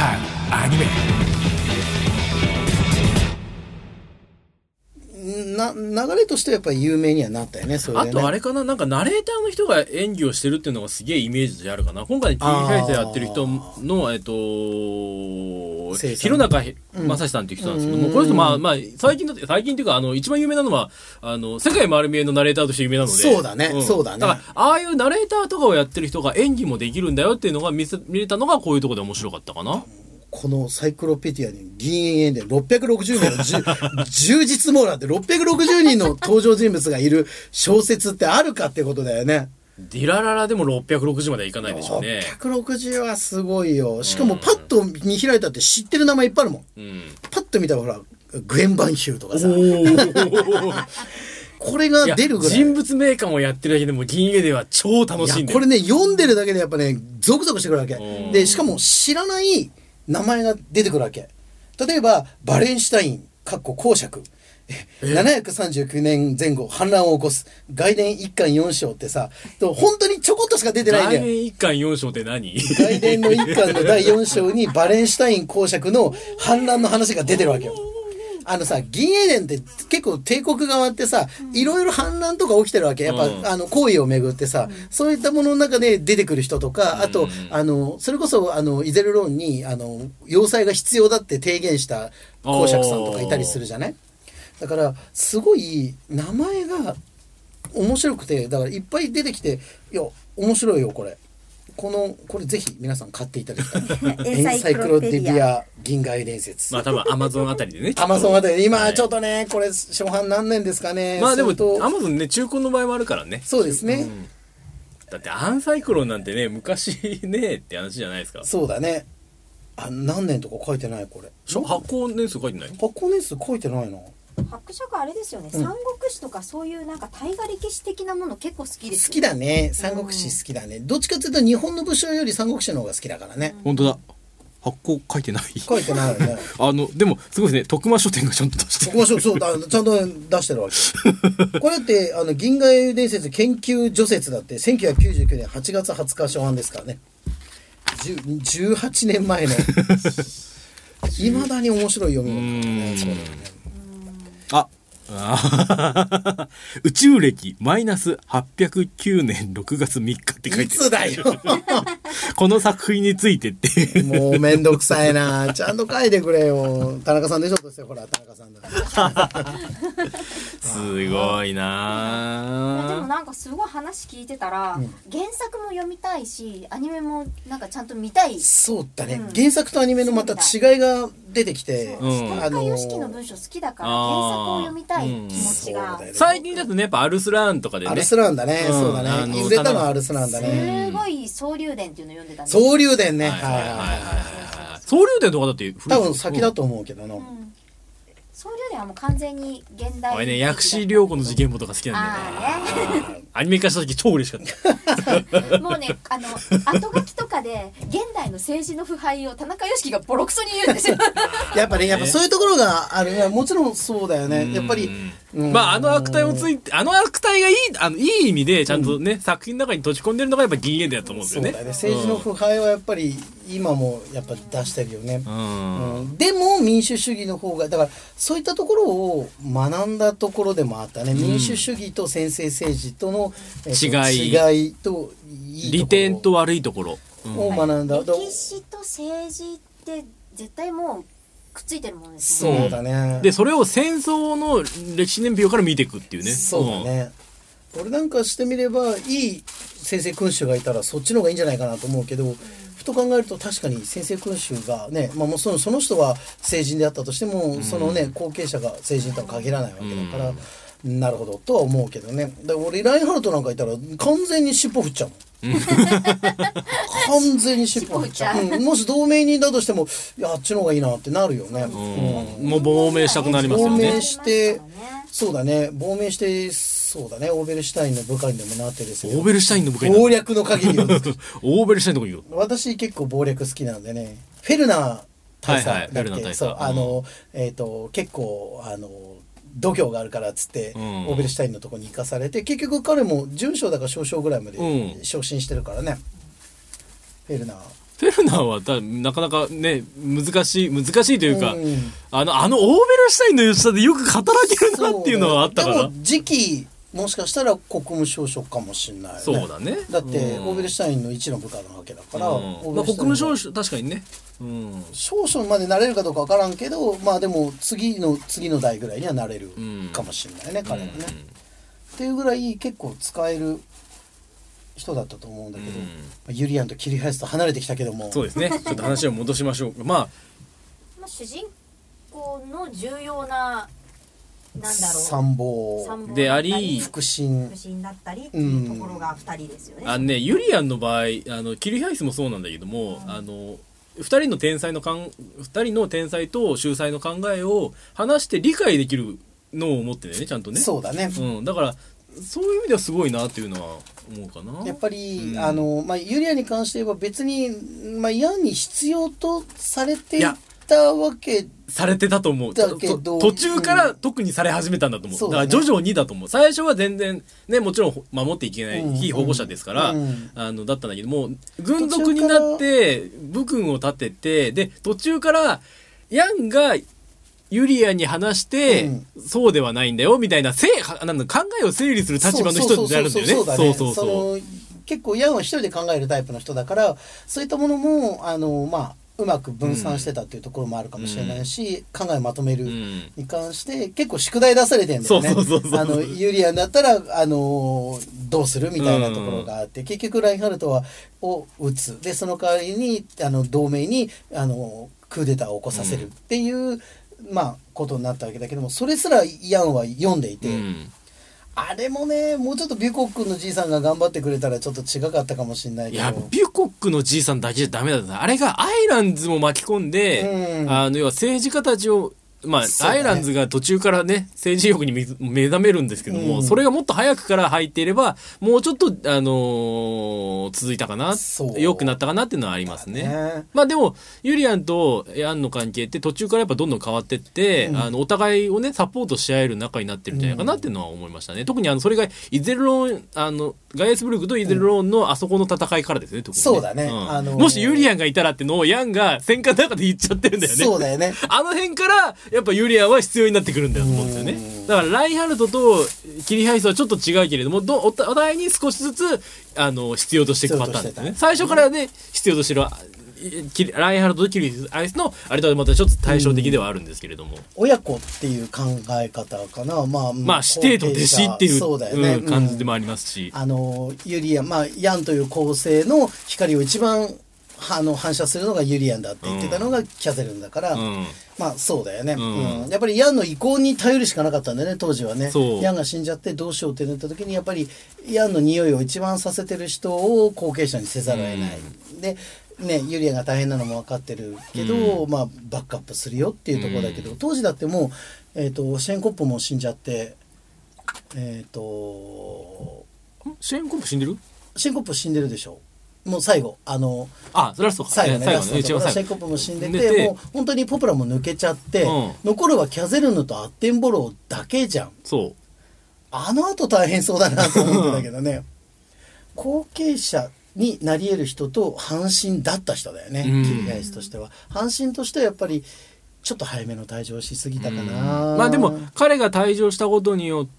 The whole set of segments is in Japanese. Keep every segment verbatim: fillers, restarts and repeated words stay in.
アニメな流れとしてはやっぱり有名にはなったよね。それでね。 あとあれかな、なんかナレーターの人が演技をしてるっていうのがすげえイメージとしてあるかな。今回 ティー フェイスやってる人のえっと弘中正史さんっていう人なんですけども、うん、この人まあまあ最近だって最近っていうかあの一番有名なのはあの世界丸見えのナレーターとして有名なので。 そうだね、うん、そうだね。 だからああいうナレーターとかをやってる人が演技もできるんだよっていうのが見せ見れたのがこういうところで面白かったかな。 このサイクロペディアに銀塩でろっぴゃくろくじゅうめいの充実網なんてろっぴゃくろくじゅうにんの登場人物がいる小説ってあるかってことだよね。 ディラララでもろっぴゃくろくじゅうまではいかないでしょうね。 ろっぴゃくろくじゅうはすごいよ。しかもパッと見開いたって知ってる名前いっぱいあるもん、うん、パッと見たらほらグエン・バンヒューとかさこれが出るぐらい人物名鑑をやってるだけでも銀英では超楽しいんだよ。 これね読んでるだけでやっぱねゾクゾクしてくるわけで、しかも知らない名前が出てくるわけ。例えばバレンシュタインかっこ公爵ななひゃくさんじゅうきゅうねんぜん後反乱を起こす外伝一巻四章ってさ本当にちょこっとしか出てないんだよ。 外伝一巻四章って何？ 外伝の一巻のだいよん章にバレンシュタイン公爵の反乱の話が出てるわけよ。あのさ銀英伝って結構帝国側ってさいろいろ反乱とか起きてるわけ。やっぱ、うん、あの行為をめぐってさ、うん、そういったものの中で出てくる人とか、うん、あとあのそれこそあのイゼルローンにあの要塞が必要だって提言した公爵さんとかいたりするじゃない。だからすごい名前が面白くてだからいっぱい出てきていや面白いよこれ。このこれぜひ皆さん買っていただきたいエンサイクロペディア銀河英伝説。 まあ多分アマゾンあたりでねアマゾンあたりで今ちょっとね、はい、これ初版何年ですかね。 まあでもアマゾンね中古の場合もあるからね。 そうですね、うん、 だってアンサイクロンなんてね昔ねって話じゃないですか。 そうだね。あ何年とか書いてないこれ。 発行年数書いてない。 発行年数書いてないな。 伯爵あれですよね、うん、三国志とかそういうなんか大河歴史的なもの結構好きです、 ね、好きだね。三国志好きだね、うん、どっちかっていうと日本の武将より三国志の方が好きだからね、 うん、本当だ発行書いてない書いてないよねあのでもすごいですね徳間書店がちゃんと出してる。 徳間書そうだちゃんと出してるわけこれってあの銀河英伝説研究除説だってせんきゅうひゃくきゅうじゅうきゅうねんはちがつはつか初版ですからね。じゅうはちねんまえのいまだに面白い読み物だね。そうだよね。 あ宇宙歴マイナスはっぴゃくきゅうねんろくがつみっかって書いてる。いつだよこの作品についてってもうめんどくさいな。ちゃんと書いてくれよ。田中さんでしょとしてほら田中さんだすごいな。 でもなんかすごい話聞いてたら、うん、原作も読みたいしアニメもなんかちゃんと見たい。 そうだね、うん、原作とアニメのまた違いが出てきて、 田中良樹の文章好きだから原作を読みたい気持ちが、うん、 最近だとねやっぱアルスラーンとかでね。 アルスラーンだね、うん、そうだね。売れたのはアルスラーンだね。 すごい総流伝っていうのを読んでたんです。 総流伝ね。はいはいはいはい。総流伝とかだって多分先だと思うけどな。 総流伝はもう完全に現代。 あれね薬師涼子の事件簿とか好きなんだよね。ねアニメ化した時超嬉しかったもうねあの後書きとかで現代の政治の腐敗を田中良樹がボロクソに言うんですよやっぱねやっぱそういうところがある。もちろんそうだよねやっぱり。 まああの悪態をついてあの悪態がいいあのいい意味でちゃんとね、うん、作品の中に閉じ込んでるのがやっぱ銀英伝だと思うんですよね。 そうだね。政治の腐敗はやっぱり今もやっぱ出してるよね、うんうん、でも民主主義の方がだからそういったところを学んだところでもあったね、うん、民主主義と専制政治との、えー、違い、違いといいところ利点と悪いところを学んだ、うん、 歴史と政治って絶対もうくっついてるものですね。 そうだね。 でそれを戦争の歴史年表から見ていくっていうね。 そうだね、うん、俺なんかしてみればいい先生君主がいたらそっちの方がいいんじゃないかなと思うけど、うん、ふと考えると確かに先生君主がね、まあ、もうその、その人は成人であったとしても、うん、そのね後継者が成人とは限らないわけだから、うん、なるほどとは思うけどね。だから俺ラインハルトなんかいたら完全に尻尾振っちゃうもん完全に尻尾振っちゃう、うん、もし同盟人だとしてもいやあっちの方がいいなってなるよね、 うんうん、もう亡命したくなりますよね。 亡命してそうだね亡命してそうだねオーベルシュタインの部下にでもなってですよ。 オーベルシュタインの部下に謀略の限りをオーベルシュタインの部下私結構謀略好きなんでね。フェルナー大佐だって、はいはい、そうあの、うん、えっ、ー、と結構あの度胸があるからっつって、うん、オーベルシュタインのとこに行かされて結局彼も準将だか少将ぐらいまで昇進してるからね、うん、フェルナーフェルナーはたなかなかね難しい難しいというか、うん、あのあのオーベルシュタインの吉田でよく働けるなっていうのはあったから、 でも次期もしかしたら国務省職かもしれない、ね、 そうだね。 だって、うん、オーベルシュタインの一の部下なわけだから、うん、 まあ、国務省確かにね、 うん、少々までなれるかどうかわからんけど、まあでも次の次の代ぐらいにはなれるかもしれないね、うん、彼はね、うん、っていうぐらい結構使える人だったと思うんだけど、うん、ユリアンとキリハヤスと離れてきたけども、 そうですね、ちょっと話を戻しましょう。まあ、 まあ主人公の重要ななんだろう参謀であり腹心腹心だったりっていうところがふたりですよね。 あのね、ユリアンの場合、あのキリハイスもそうなんだけども、うん、あのふたりの天才のかんふたりの天才と秀才の考えを話して理解できるのを持ってね、ちゃんとね。 そうだね。 うん、だからそういう意味ではすごいなっていうのは思うかな。 やっぱり、うん、あのまあユリアンに関して言えば別にまあヤンに必要とされていたわけされてたと思う。だけど途中から特にされ始めたんだと思う。うん、だから徐々にだと思う。最初は全然ね、もちろん守っていけない非保護者ですから、うんうん、あのだったんだけども、軍属になって武軍を立てて、で途中からヤンがユリアンに話して、うん、そうではないんだよみたいな、せなんだ考えを整理する立場の人になるんだよね。そうそうそう。 結構ヤンは一人で考えるタイプの人だから、そういったものもあのまあ。うまく分散してたっていうところもあるかもしれないし、うん、考えをまとめるに関して結構宿題出されてるんだよね。あのユリアンだったらあのどうするみたいなところがあって、うん、結局ラインハルトはを撃つで、その代わりにあの同盟にあのクーデターを起こさせるっていう、うん、まあことになったわけだけども、それすらヤンは読んでいて、うん、あれもね、もうちょっとビュコックのじいさんが頑張ってくれたらちょっと違かったかもしれないけど。 いや、ビュコックのじいさんだけじゃダメだった。あれがアイランズも巻き込んで、うん、あの、要は政治家たちを、まあ、ね、アイランズが途中からね、政治欲に目覚めるんですけども、うん、それがもっと早くから入っていれば、もうちょっと、あのー、続いたかな、良くなったかなっていうのはありますね。ね、まあでも、ユリアンとヤンの関係って途中からやっぱどんどん変わってって、うん、あの、お互いをね、サポートし合える仲になってるんじゃないかなっていうのは思いましたね。うん、特にあの、それがイゼルローン、あの、ガイエスブルクとイゼルローンのあそこの戦いからですね、特に、ね。 そうだね。 うんあのー、 もしユリアンがいたらってのをヤンが戦艦の中で言っちゃってるんだよね。 そうだよね。 あの辺から、やっぱユリアンは必要になってくるんだよと思うんですよね。だからラインハルトとキリハイスはちょっと違うけれども、ど お, お互いに少しずつあの必要としていくパターンですね。最初からね、必要としてるラインハルトとキリハイスのあれとはまたちょっと対照的ではあるんですけれども、 親子っていう考え方かな。まあ、 まあ師弟と弟子っていう、そうだよね、うん、感じでもありますし、 あのユリアン、まあヤンという構成の光を一番あの反射するのがユリアンだって言ってたのがキャゼルンだから、うん、まあそうだよね、うんうん、やっぱりヤンの意向に頼るしかなかったんだよね、当時はね。ヤンが死んじゃってどうしようってなった時にやっぱりヤンの匂いを一番させてる人を後継者にせざるを得ない、うん、でね、ユリアンが大変なのも分かってるけど、うん、まあバックアップするよっていうところだけど、うん、当時だってもう、えーと、シェーンコップも死んじゃってえっ、ー、とシェーンコップ死んでる？ シェーンコップ死んでるでしょ。もう最後あのあそれはそうか最後ね、 最後ねシェーンコップも死んでて、もう本当にポプラも抜けちゃって、うん、残るはキャゼルヌとアッテンボローだけじゃん。 そうあの後大変そうだなと思ってたけどね後継者になり得る人と阪神だった人だよね、うん、キリハイスとしては。阪神としてはやっぱりちょっと早めの退場しすぎたかな、うん、 まあでも彼が退場したことによって、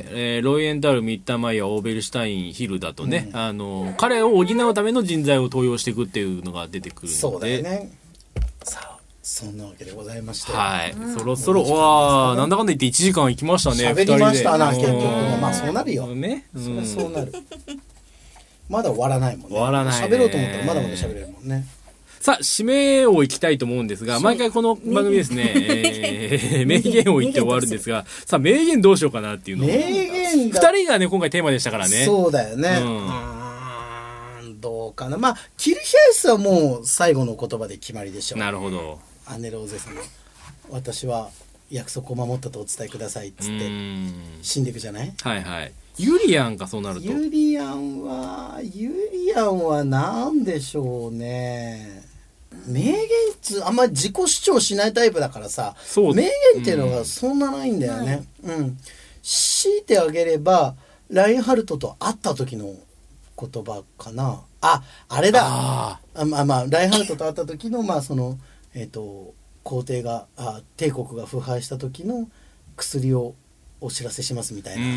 うんえー、ロイエンタル、ミッターマイヤー、オーベルシュタイン、ヒルだとね、うん、あの彼を補うための人材を登用していくっていうのが出てくるので。 そうだよね。さあそんなわけでございまして、 はい、うん、そろそろわあなんだかんだ言っていちじかんいきましたね。 喋りましたな結局ね。まあそうなるよね、うん、 そりゃそうなるまだ終わらないもんね。 終わらないね。 喋ろうと思ったらまだまだ喋れるもんね。 さあ、締めをいきたいと思うんですが、毎回この番組ですね、えー、名言を言って終わるんですが、さあ、名言どうしようかなっていうのを。 名言が。二人がね、今回テーマでしたからね。 そうだよね。うん、うーんどうかな。まあ、キルヒャイスはもう最後の言葉で決まりでしょう。 なるほど。 アネローゼ様。私は約束を守ったとお伝えくださいっつって死んでいくじゃない？ はいはい。ユリアンかそうなると。 ユリアンは、ユリアンは何でしょうね。名言つあんまり自己主張しないタイプだからさ、名言っていうのがそんなないんだよね、うん、うん、強いてあげればラインハルトと会った時の言葉かな。あ、あれだ。 ああまあまあラインハルトと会った時のまあそのえっ、ー、と皇帝があ帝国が腐敗した時の薬をお知らせしますみたいな、うん、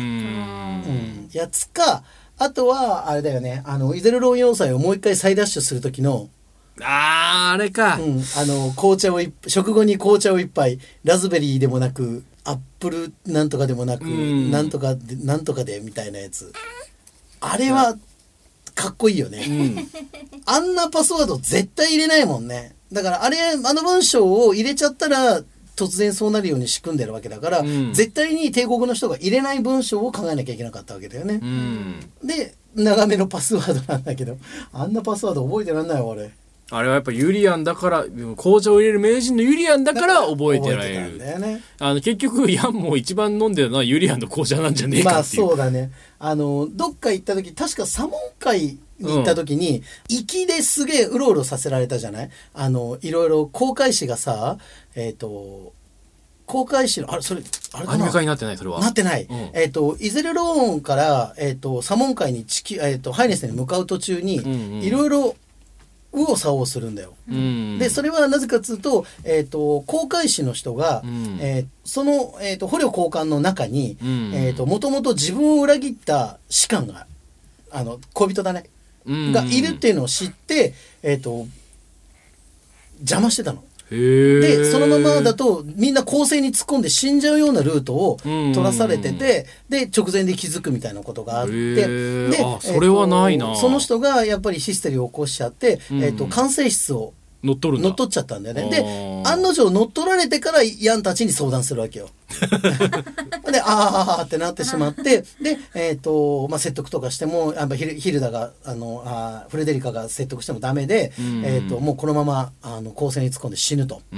やつか、あとはあれだよね、あのイゼルロン要塞をもう一回再ダッシュする時のあーあれか、 うん、あの紅茶を食後に紅茶を一杯、ラズベリーでもなくアップルなんとかでもなく、なんとかでなんとかでみたいなやつ、あれはかっこいいよね、うん、あんなパスワード絶対入れないもんね。だからあれあの文章を入れちゃったら突然そうなるように仕組んでるわけだから、うん、絶対に帝国の人が入れない文章を考えなきゃいけなかったわけだよね、うん、で長めのパスワードなんだけど、あんなパスワード覚えてらんないよ俺。 あれはやっぱユリアンだから、紅茶を入れる名人のユリアンだから覚えてられる。だよね、あの結局ヤンも一番飲んでるのはユリアンの紅茶なんじゃねえかっていう。 まあそうだね。あのどっか行った時、確か左門会に行った時に、うん、行きですげえうろうろさせられたじゃない。あのいろいろ航海士がさ、えっ、ー、と航海士のあれそれあれかな、 アニメ化になってない、それはなってない、うん、えっ、ー、とイゼルローンから、えー、と左門海に地球、えー、とハイネスに向かう途中にいろいろ右往左往するんだよ、うん、でそれはなぜかというと、えー、と航海士の人が、うんえー、その、えー、と捕虜交換の中にもともと自分を裏切った士官があの恋人だね、うん、がいるっていうのを知って、えー、と邪魔してたの。でそのままだとみんな攻勢に突っ込んで死んじゃうようなルートを取らされてて、で直前で気づくみたいなことがあって、であそれはないな、 えー、その人がやっぱりヒステリーを起こしちゃって、うん、えー、と管制室を乗っ取るんだ。 乗っ取っちゃったんだよね。で案の定乗っ取られてからヤンたちに相談するわけよであーってなってしまって、で、えーとまあ、説得とかしてもやっぱヒル、ヒルダがあのあフレデリカが説得してもダメで、うんえー、ともうこのままあの攻勢に突っ込んで死ぬと、うん、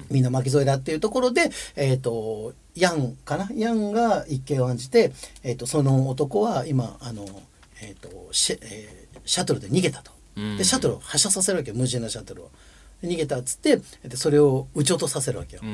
みんな巻き添えだっていうところで、えー、とヤンかなヤンが一計を案じて、えー、とその男は今あの、えーと シ, えー、シャトルで逃げたと。でシャトルを発射させるわけよ、無人のシャトルを。逃げたっつってそれを撃ち落とさせるわけよ、うん、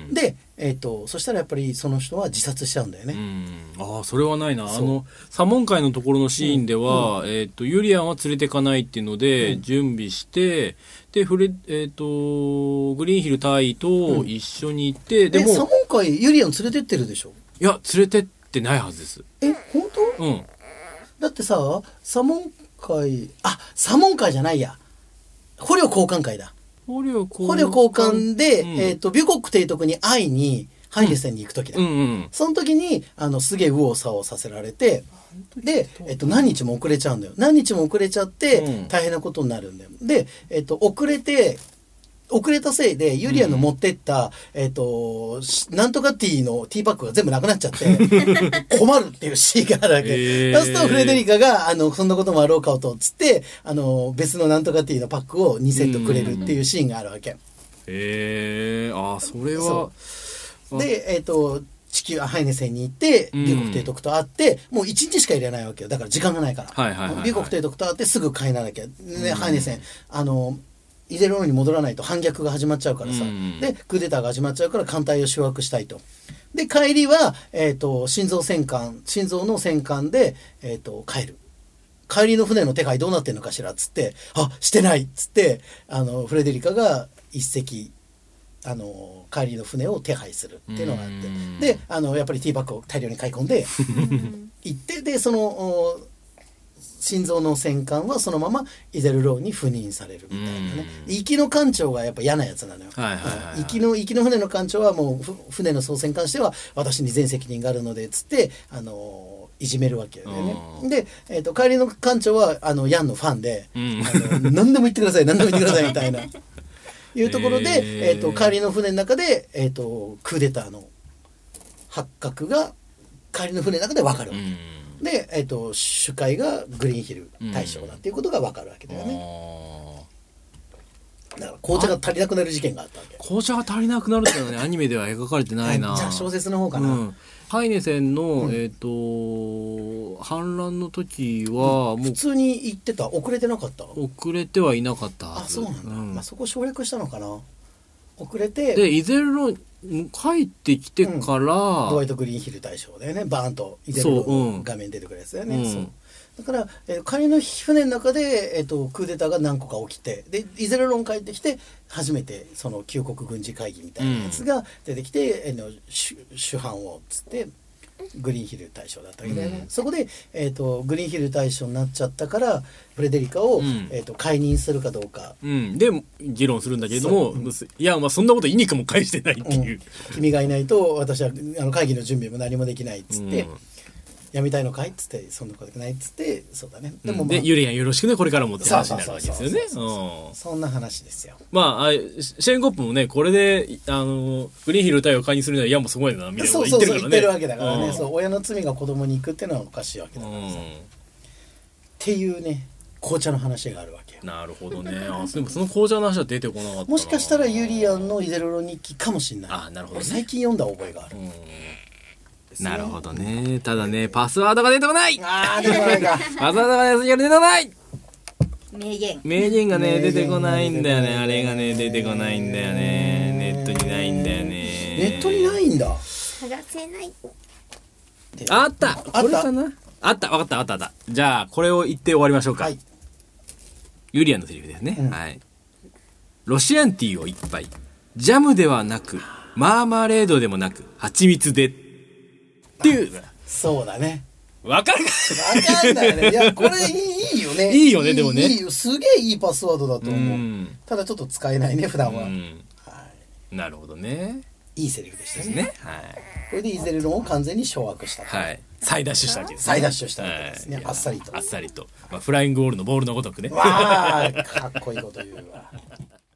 で、えー、とそしたらやっぱりその人は自殺しちゃうんだよね、 うん、ああそれはないな。あの左門会のところのシーンでは、うんえー、とユリアンは連れてかないっていうので、うん、準備してでフレ、えー、とグリーンヒル大尉と一緒に行って、うん、 でも左門会ユリアン連れてってるでしょ。 いや連れてってないはずです。 え本当？うんだってさ左門会あ左門会じゃないや捕虜交換会だ。捕虜交換で、うん、えっ、ー、と、ビュコック提督に会いに、ハイネセンに行くときだ、うんうんうん。その時に、あの、すげえ右往左往させられて、で、えっ、ー、と、何日も遅れちゃうんだよ。何日も遅れちゃって、うん、大変なことになるんだよ。で、えっ、ー、と、遅れて、遅れたせいでユリアンの持ってった、うん、えっ、ー、となんとかティーのティーパックが全部なくなっちゃって困るっていうシーンがあるわけ、えー、そうするとフレデリカがあのそんなこともあろうかとつってあの別のなんとかティーのパックをにセットくれるっていうシーンがあるわけ。へえー、あそれはでえっ、ー、と地球ハイネセンに行って美国提督と会って、うん、もういちにちしか入れないわけよ。だから時間がないから、はいはいはいはい、美国提督と会ってすぐ帰らなきゃ、ねうん、ハイネセンあのイゼルローンに戻らないと反逆が始まっちゃうからさ、うん、でクーデターが始まっちゃうから艦隊を掌握したいと。で帰りは、えー、と心臓戦艦心臓の戦艦で、えー、と帰る帰りの船の手配どうなってんのかしらっつってあしてないっつってあのフレデリカが一隻あの帰りの船を手配するっていうのがあって、うん、であのやっぱりティーバッグを大量に買い込んで行ってでその心臓の戦艦はそのままイゼルローンに赴任されるみたいなね。行きの艦長がやっぱ嫌なやつなのよ、はいはいはいはい、行きの行きの船の艦長はもう船の操船に関しては私に全責任があるのでつってあのいじめるわけよね。で、えー、と帰りの艦長はあのヤンのファンで、うん、あの何でも言ってください何でも言ってくださいみたいないうところで、えー、と帰りの船の中で、えー、とクーデターの発覚が帰りの船の中で分かるわけ、うんで、えー、と主会がグリーンヒル大将だっていうことが分かるわけだよね、うん、だから紅茶が足りなくなる事件があったわけ。 紅茶が足りなくなるっていうのはねアニメでは描かれてないな。 じゃあ小説の方かな、うん、 ハイネセンの、うんえー、と反乱の時は、 うん、もう普通に行ってた遅れてなかった。 遅れてはいなかったはず。あそうなんだ、うんまあ、そこ省略したのかな。遅れてでイゼルロ帰ってきてから、うん、 ドワイト・グリーンヒル大将だよね。バーンとイゼルロの画面出てくるやつだよね、うん、そうだから、えー、仮の船の中で、えー、とクーデターが何個か起きてでイゼレロン帰ってきて初めてその旧国軍事会議みたいなやつが出てきて、うん、えー、の主主犯をつってグリーンヒル大将だったわけだよね、うん、そこで、えー、とグリーンヒル大将になっちゃったからフレデリカを、うん、えー、と解任するかどうか、 うん、で議論するんだけれども、うん、いや、まあ、そんなこと意にかも返してないっていう、 うん、君がいないと私はあの会議の準備も何もできないっつって、うん、やめたいのかいっつってそんなことないっつってそうだねでも、まあ、でユリアンよろしくねこれからもって話になるわけですよねそんな話ですよ。 まあシェーンコップもねこれであのグリーンヒル隊を解任するのはいやもうすごいなみたいなこと言ってるからね。 そうそうそう言ってるわけだからね、うん、そう親の罪が子供に行くっていうのはおかしいわけだからさ、うん、っていうね紅茶の話があるわけよ。 なるほどね。あでもその紅茶の話は出てこなかったな。 もしかしたらユリアンのイゼレロ日記かもしれない。 あなるほど、ね、 最近読んだ覚えがある、うんなるほどね。ただね、パスワードが出てこない。 あー、出てこないか。 パスワードが出てこない。 名言。 名言がね、出てこないんだよね。あれがね、出てこないんだよね。ネットにないんだよね。 ネットにないんだ。 探せない。 あった。 あった。 これかなあった。わかった、あった、あった。じゃあ、これを言って終わりましょうか。はい。ユリアンのセリフですね。うん、はい。ロシアンティーを一杯。ジャムではなく、マーマレードでもなく、蜂蜜で。っていうそうだねわかるかわかんないねいやこれいいよねいいよねでもねいいよすげえいいパスワードだと思う、うん、ただちょっと使えないね普段は、うんはい、なるほどねいいセリフでしたね、 ねはい、 これでイゼレロンを完全に掌握したはい再ダッシュしたわけですね再ダッシュしたわけですね、はい、あっさりとあっさりと、まあ、フライングウォールのボールのごとくねわあかっこいいこと言うわ